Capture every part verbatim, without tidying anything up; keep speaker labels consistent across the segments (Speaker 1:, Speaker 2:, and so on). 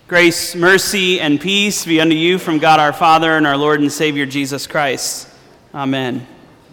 Speaker 1: Grace, mercy, and peace be unto you from God our Father and our Lord and Savior Jesus Christ. Amen.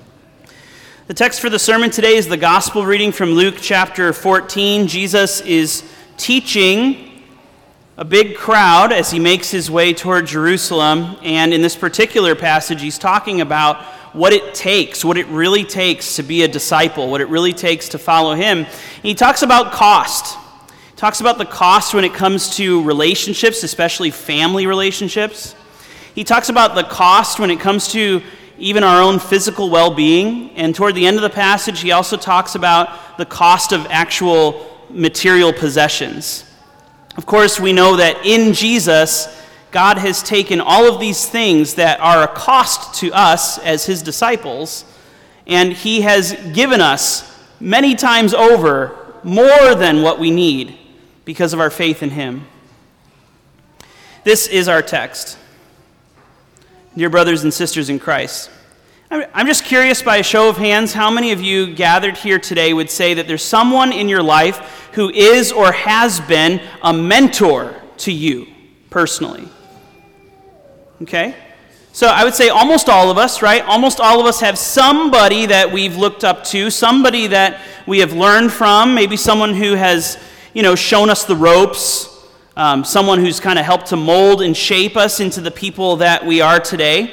Speaker 1: The text for the sermon today is the gospel reading from Luke chapter fourteen. Jesus is teaching a big crowd as he makes his way toward Jerusalem, and in this particular passage he's talking about what it takes, what it really takes to be a disciple, what it really takes to follow him. And he talks about cost. Talks about the cost when it comes to relationships, especially family relationships. He talks about the cost when it comes to even our own physical well-being. And toward the end of the passage, he also talks about the cost of actual material possessions. Of course, we know that in Jesus, God has taken all of these things that are a cost to us as his disciples, and he has given us many times over more than what we need, because of our faith in him. This is our text. Dear brothers and sisters in Christ, I'm just curious, by a show of hands, how many of you gathered here today would say that there's someone in your life who is or has been a mentor to you personally? Okay? So I would say almost all of us, right? Almost all of us have somebody that we've looked up to, somebody that we have learned from, maybe someone who has you know, shown us the ropes, um, someone who's kind of helped to mold and shape us into the people that we are today.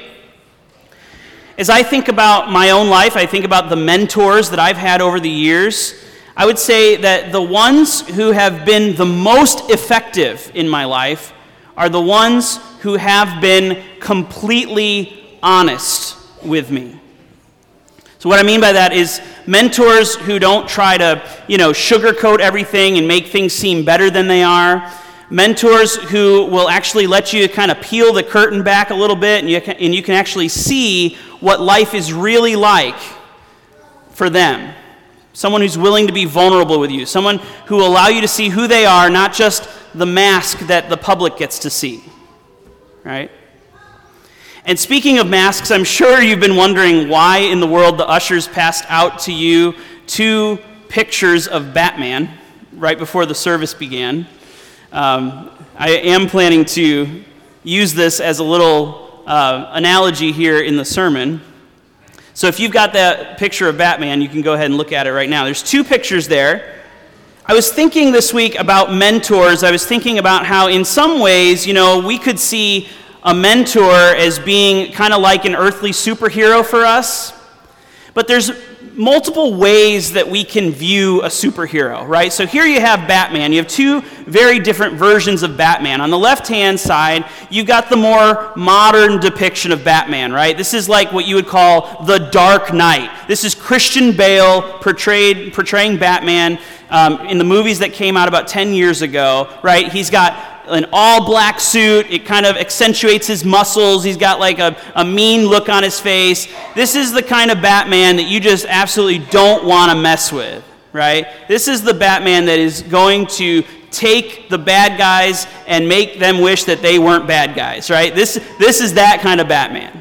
Speaker 1: As I think about my own life, I think about the mentors that I've had over the years. I would say that the ones who have been the most effective in my life are the ones who have been completely honest with me. So what I mean by that is mentors who don't try to, you know, sugarcoat everything and make things seem better than they are. Mentors who will actually let you kind of peel the curtain back a little bit and you can, and you can actually see what life is really like for them. Someone who's willing to be vulnerable with you. Someone who will allow you to see who they are, not just the mask that the public gets to see. Right? And speaking of masks, I'm sure you've been wondering why in the world the ushers passed out to you two pictures of Batman right before the service began. Um, I am planning to use this as a little uh, analogy here in the sermon. So if you've got that picture of Batman, you can go ahead and look at it right now. There's two pictures there. I was thinking this week about mentors. I was thinking about how in some ways, you know, we could see a mentor as being kind of like an earthly superhero for us. But there's multiple ways that we can view a superhero, right? So here you have Batman. You have two very different versions of Batman. On the left-hand side, you've got the more modern depiction of Batman, right? This is like what you would call the Dark Knight. This is Christian Bale portrayed portraying Batman um, in the movies that came out about ten years ago, right? He's got an all-black suit. It kind of accentuates his muscles. He's got like a, a mean look on his face. This is the kind of Batman that you just absolutely don't want to mess with, right? This is the Batman that is going to take the bad guys and make them wish that they weren't bad guys, right? This, this is that kind of Batman.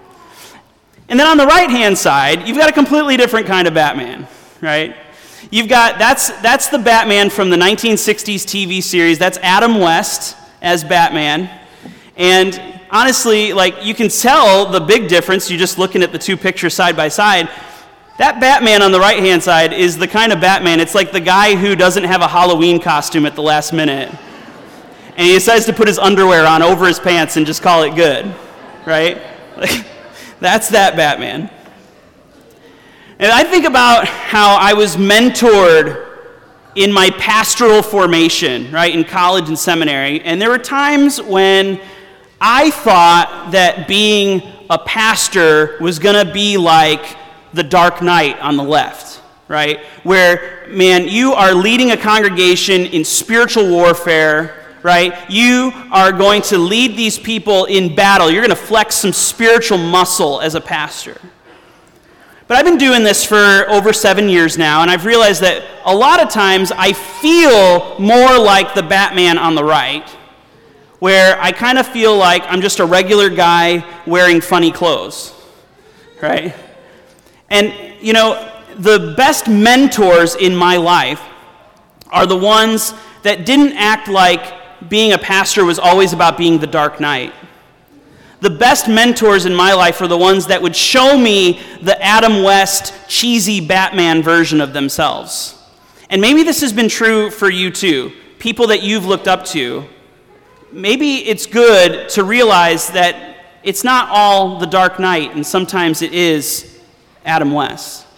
Speaker 1: And then on the right-hand side, you've got a completely different kind of Batman, right? You've got, that's that's the Batman from the nineteen sixties T V series. That's Adam West as Batman. And honestly, like, you can tell the big difference, you're just looking at the two pictures side by side. That Batman on the right-hand side is the kind of Batman, it's like the guy who doesn't have a Halloween costume at the last minute. And he decides to put his underwear on over his pants and just call it good, right? Like, that's that Batman. And I think about how I was mentored in my pastoral formation, right, in college and seminary. And there were times when I thought that being a pastor was going to be like the Dark Knight on the left, right? Where, man, you are leading a congregation in spiritual warfare, right? You are going to lead these people in battle. You're going to flex some spiritual muscle as a pastor. But I've been doing this for over seven years now, and I've realized that a lot of times I feel more like the Batman on the right, where I kind of feel like I'm just a regular guy wearing funny clothes, right? And, you know, the best mentors in my life are the ones that didn't act like being a pastor was always about being the dark knight. The best mentors in my life are the ones that would show me the Adam West cheesy Batman version of themselves. And maybe this has been true for you too, people that you've looked up to. Maybe it's good to realize that it's not all the dark knight, and sometimes it is Adam West.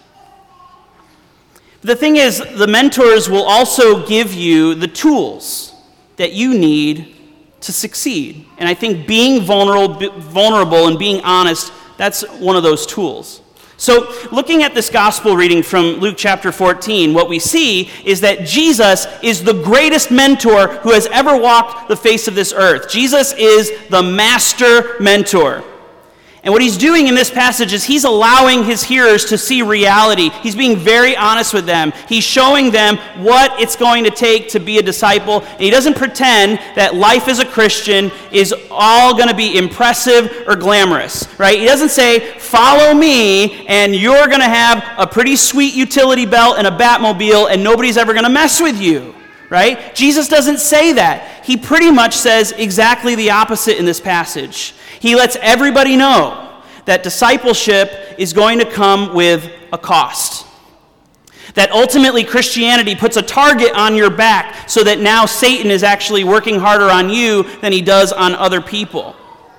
Speaker 1: The thing is, the mentors will also give you the tools that you need to succeed. And I think being vulnerable, vulnerable and being honest, that's one of those tools. So looking at this gospel reading from Luke chapter fourteen, what we see is that Jesus is the greatest mentor who has ever walked the face of this earth. Jesus is the master mentor. And what he's doing in this passage is he's allowing his hearers to see reality. He's being very honest with them. He's showing them what it's going to take to be a disciple. And he doesn't pretend that life as a Christian is all going to be impressive or glamorous, right? He doesn't say, follow me, and you're going to have a pretty sweet utility belt and a Batmobile, and nobody's ever going to mess with you, right? Jesus doesn't say that. He pretty much says exactly the opposite in this passage. He lets everybody know that discipleship is going to come with a cost. That ultimately Christianity puts a target on your back so that now Satan is actually working harder on you than he does on other people.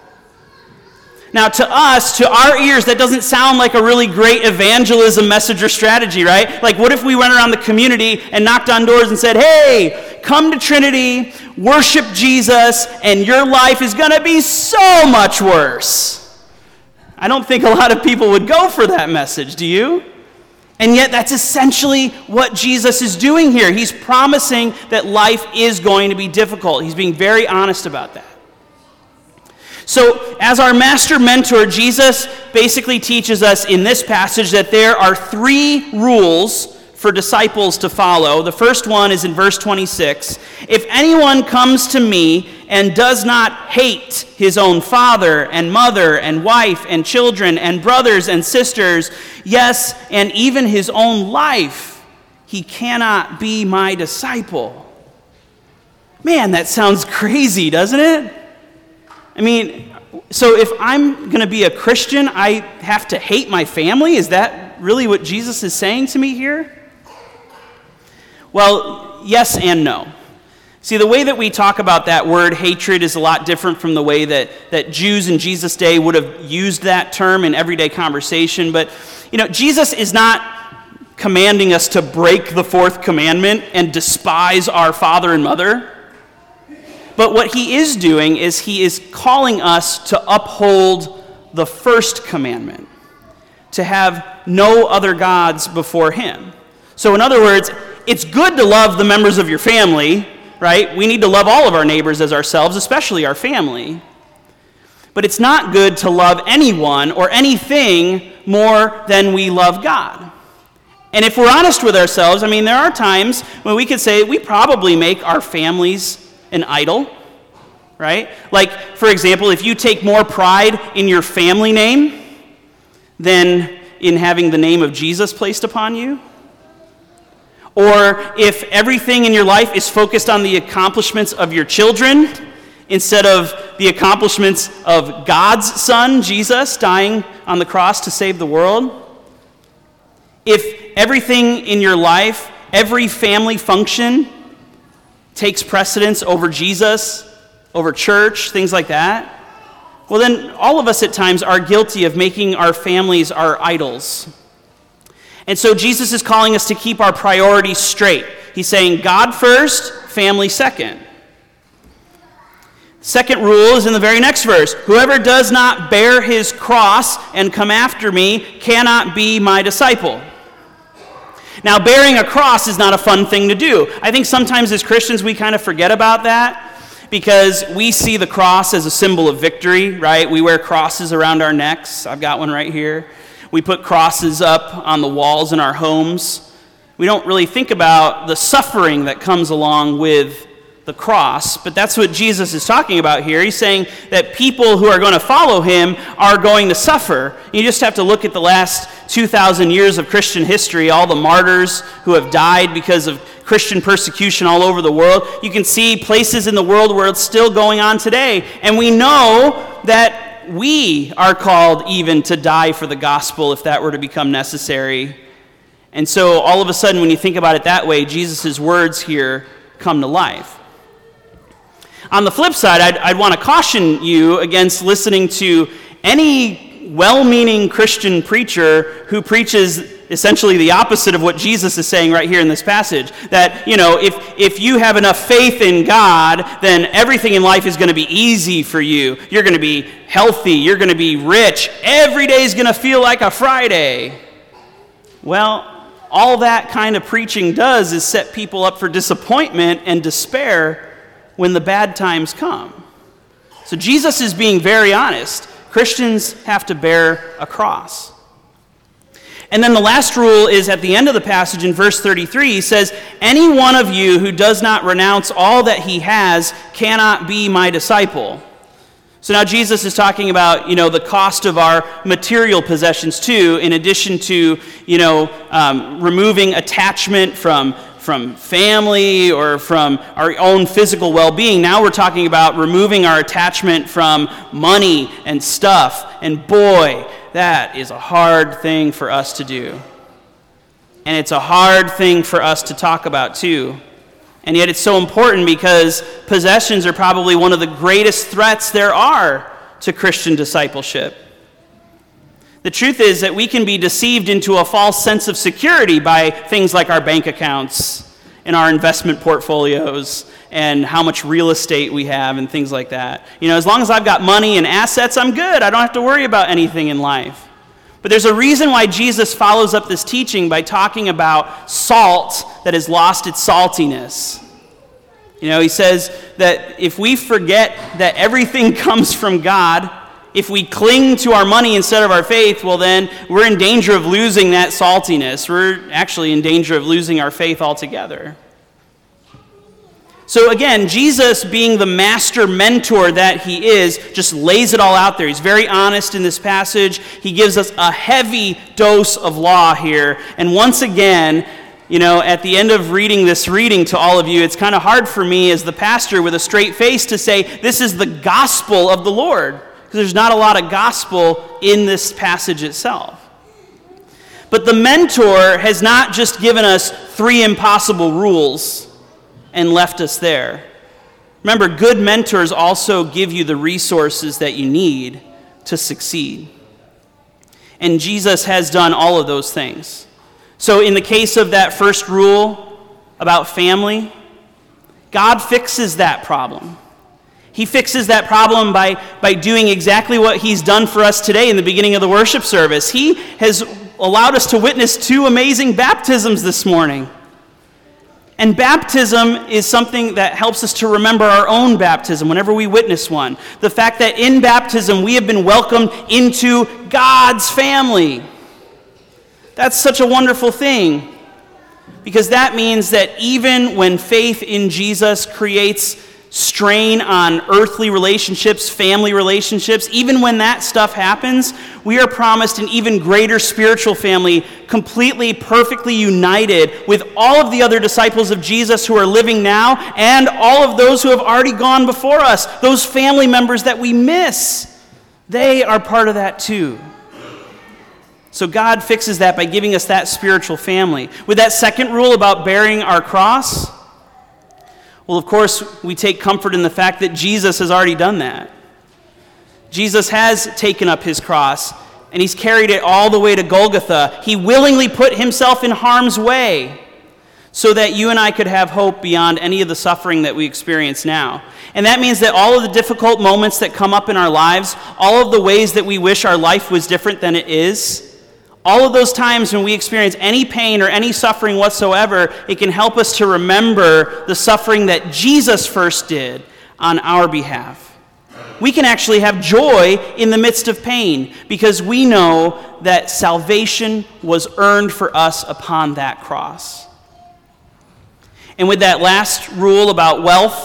Speaker 1: Now, to us, to our ears, that doesn't sound like a really great evangelism message or strategy, right? Like, what if we went around the community and knocked on doors and said, hey, come to Trinity, worship Jesus, and your life is going to be so much worse? I don't think a lot of people would go for that message, do you? And yet, that's essentially what Jesus is doing here. He's promising that life is going to be difficult. He's being very honest about that. So, as our master mentor, Jesus basically teaches us in this passage that there are three rules for disciples to follow. The first one is in verse twenty-six. If anyone comes to me and does not hate his own father and mother and wife and children and brothers and sisters, yes, and even his own life, he cannot be my disciple. Man, that sounds crazy, doesn't it? I mean, so if I'm going to be a Christian, I have to hate my family? Is that really what Jesus is saying to me here? Well, yes and no. See, the way that we talk about that word hatred is a lot different from the way that, that Jews in Jesus' day would have used that term in everyday conversation. But, you know, Jesus is not commanding us to break the fourth commandment and despise our father and mother. But what he is doing is he is calling us to uphold the first commandment, to have no other gods before him. So in other words, it's good to love the members of your family, right? We need to love all of our neighbors as ourselves, especially our family. But it's not good to love anyone or anything more than we love God. And if we're honest with ourselves, I mean, there are times when we could say we probably make our families an idol, right? Like, for example, if you take more pride in your family name than in having the name of Jesus placed upon you, or if everything in your life is focused on the accomplishments of your children instead of the accomplishments of God's Son, Jesus, dying on the cross to save the world, if everything in your life, every family function takes precedence over Jesus, over church, things like that, well then all of us at times are guilty of making our families our idols. And so Jesus is calling us to keep our priorities straight. He's saying God first, family second. Second rule is in the very next verse. Whoever does not bear his cross and come after me cannot be my disciple. Now, bearing a cross is not a fun thing to do. I think sometimes as Christians we kind of forget about that because we see the cross as a symbol of victory, right? We wear crosses around our necks. I've got one right here. We put crosses up on the walls in our homes. We don't really think about the suffering that comes along with the cross, but that's what Jesus is talking about here. He's saying that people who are going to follow him are going to suffer. You just have to look at the last two thousand years of Christian history, all the martyrs who have died because of Christian persecution all over the world. You can see places in the world where it's still going on today, and we know that we are called even to die for the gospel if that were to become necessary. And so all of a sudden, when you think about it that way, Jesus' words here come to life. On the flip side, I'd, I'd want to caution you against listening to any well-meaning Christian preacher who preaches essentially the opposite of what Jesus is saying right here in this passage. That, you know, if, if you have enough faith in God, then everything in life is going to be easy for you. You're going to be healthy. You're going to be rich. Every day is going to feel like a Friday. Well, all that kind of preaching does is set people up for disappointment and despair when the bad times come. So Jesus is being very honest. Christians have to bear a cross. And then the last rule is at the end of the passage in verse thirty-three. He says, "Any one of you who does not renounce all that he has cannot be my disciple." So now Jesus is talking about, you know, the cost of our material possessions too, in addition to, you know, um, removing attachment from from family or from our own physical well-being. Now we're talking about removing our attachment from money and stuff. And boy, that is a hard thing for us to do. And it's a hard thing for us to talk about too. And yet it's so important because possessions are probably one of the greatest threats there are to Christian discipleship. The truth is that we can be deceived into a false sense of security by things like our bank accounts and our investment portfolios and how much real estate we have and things like that. You know, as long as I've got money and assets, I'm good. I don't have to worry about anything in life. But there's a reason why Jesus follows up this teaching by talking about salt that has lost its saltiness. You know, he says that if we forget that everything comes from God, if we cling to our money instead of our faith, well then we're in danger of losing that saltiness. We're actually in danger of losing our faith altogether. So again, Jesus, being the master mentor that he is, just lays it all out there. He's very honest in this passage. He gives us a heavy dose of law here. And once again, you know, at the end of reading this reading to all of you, it's kind of hard for me as the pastor with a straight face to say, this is the gospel of the Lord. Because there's not a lot of gospel in this passage itself. But the mentor has not just given us three impossible rules and left us there. Remember, good mentors also give you the resources that you need to succeed. And Jesus has done all of those things. So in the case of that first rule about family, God fixes that problem. He fixes that problem by, by doing exactly what he's done for us today in the beginning of the worship service. He has allowed us to witness two amazing baptisms this morning. And baptism is something that helps us to remember our own baptism whenever we witness one. The fact that in baptism we have been welcomed into God's family. That's such a wonderful thing. Because that means that even when faith in Jesus creates strain on earthly relationships, family relationships, even when that stuff happens, we are promised an even greater spiritual family, completely, perfectly united with all of the other disciples of Jesus who are living now and all of those who have already gone before us, those family members that we miss. They are part of that too. So God fixes that by giving us that spiritual family. With that second rule about bearing our cross, well, of course, we take comfort in the fact that Jesus has already done that. Jesus has taken up his cross, and he's carried it all the way to Golgotha. He willingly put himself in harm's way so that you and I could have hope beyond any of the suffering that we experience now. And that means that all of the difficult moments that come up in our lives, all of the ways that we wish our life was different than it is, all of those times when we experience any pain or any suffering whatsoever, it can help us to remember the suffering that Jesus first did on our behalf. We can actually have joy in the midst of pain because we know that salvation was earned for us upon that cross. And with that last rule about wealth,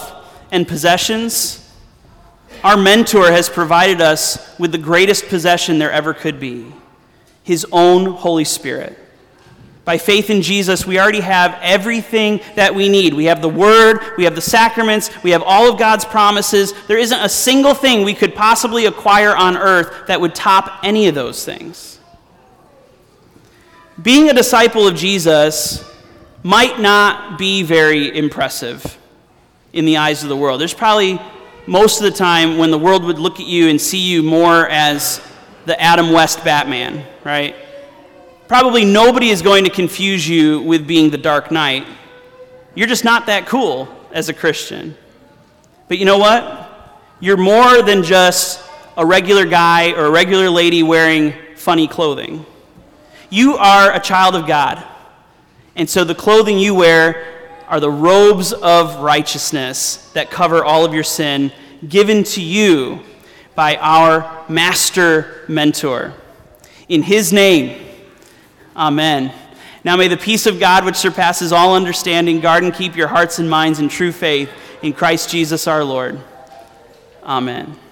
Speaker 1: and possessions, our mentor has provided us with the greatest possession there ever could be, his own Holy Spirit. By faith in Jesus, we already have everything that we need. We have the Word, we have the sacraments, we have all of God's promises. There isn't a single thing we could possibly acquire on earth that would top any of those things. Being a disciple of Jesus might not be very impressive in the eyes of the world. There's probably most of the time when the world would look at you and see you more as the Adam West Batman, right? Probably nobody is going to confuse you with being the Dark Knight. You're just not that cool as a Christian. But you know what? You're more than just a regular guy or a regular lady wearing funny clothing. You are a child of God. And so the clothing you wear are the robes of righteousness that cover all of your sin, given to you by our master mentor. In his name, amen. Now may the peace of God, which surpasses all understanding, guard and keep your hearts and minds in true faith in Christ Jesus our Lord. Amen.